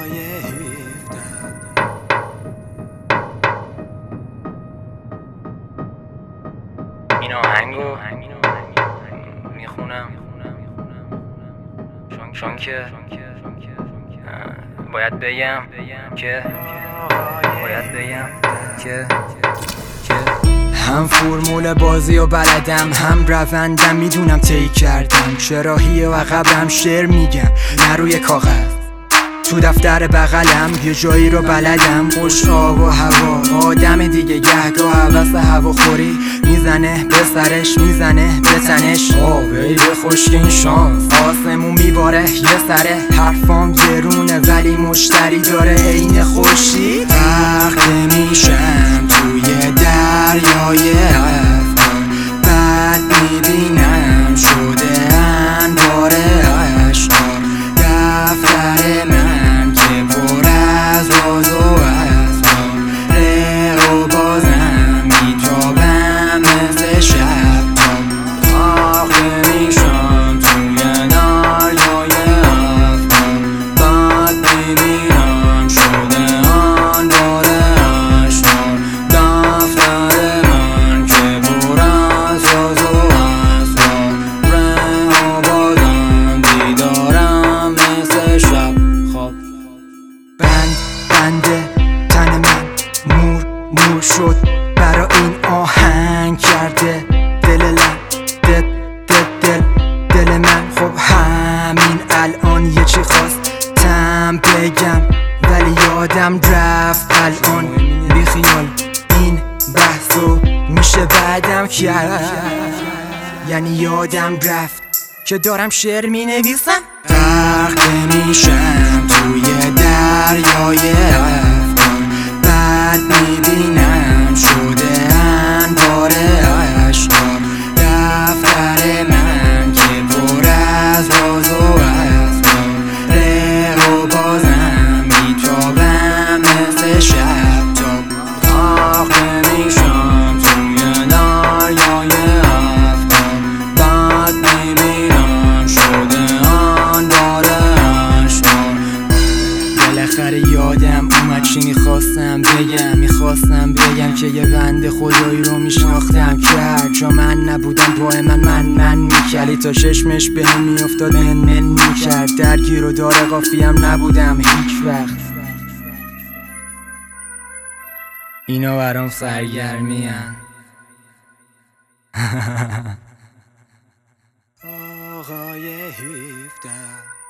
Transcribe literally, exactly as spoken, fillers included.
این آهنگو میخونم چون که باید بگم که باید بگم که هم فرمول بازی و بلدم، هم روندم میدونم طی کردم، چراهی و عقبم شعر میگم نه روی کاغذ، تو دفتر بغلم یه جایی رو بلدم. خوش آب و هوا آدم دیگه گهگاه حوث هواخوری میزنه به سرش، میزنه به تنش. آبی به خشک این شانس آسمون میباره یه سره، حرفام گرونه ولی مشتری داره عین خورشید. غرق میشم توی دریای افکار، بعد میبینم شده انباره اشکار. دفتر من که پر از راز و افکار، ره و بازم میتابم مثل شب تا آخه میشم توی دریای افکار. بعد میبینم شده انباره اشکار. دفتر من که پر از راز و افکار، ره و بازم دیدارم مثل شب خواب. بند بنده تن من مور مور شد، برا این آهنگ کرده دل لن دل دل دل دل من. خب همین الان یه چی خواستم بگم ولی یادم رفت الان. بی خیال این بحثو میشه بعدم کرد، یعنی یادم رفت که دارم شعر می نویسم. غرق میشم توی دریای افکار، بعد میبینم شده انباره اشکار. دفتر من که پر از راز و افکار، ره و بازم میتابم مثل شب تا آخه میشم توی دریای افکار. بعد میبینم شده انباره اشکار. بالاخره یادم اومد چی میخواستم بگم، میخواستم بگم که یه بنده خدایی رو میشناختم که هر جا من نبودم پای من من من میکردی تا چشمش بهم میافتاد من من میکرد. درگیر و داره قافیم نبودم هیچ وقت، اینا برام سرگرمی‌ان. آقای هفده